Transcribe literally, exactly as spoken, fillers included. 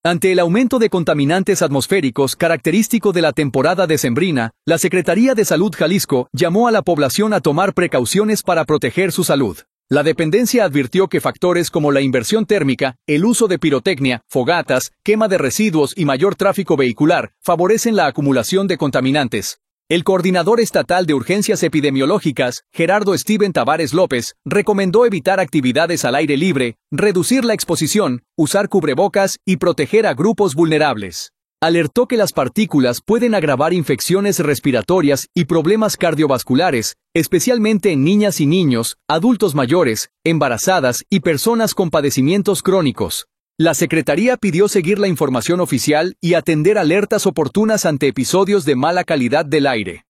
Ante el aumento de contaminantes atmosféricos característico de la temporada decembrina, la Secretaría de Salud Jalisco llamó a la población a tomar precauciones para proteger su salud. La dependencia advirtió que factores como la inversión térmica, el uso de pirotecnia, fogatas, quema de residuos y mayor tráfico vehicular favorecen la acumulación de contaminantes. El coordinador estatal de urgencias epidemiológicas, Gerardo Steven Tavares López, recomendó evitar actividades al aire libre, reducir la exposición, usar cubrebocas y proteger a grupos vulnerables. Alertó que las partículas pueden agravar infecciones respiratorias y problemas cardiovasculares, especialmente en niñas y niños, adultos mayores, embarazadas y personas con padecimientos crónicos. La Secretaría pidió seguir la información oficial y atender alertas oportunas ante episodios de mala calidad del aire.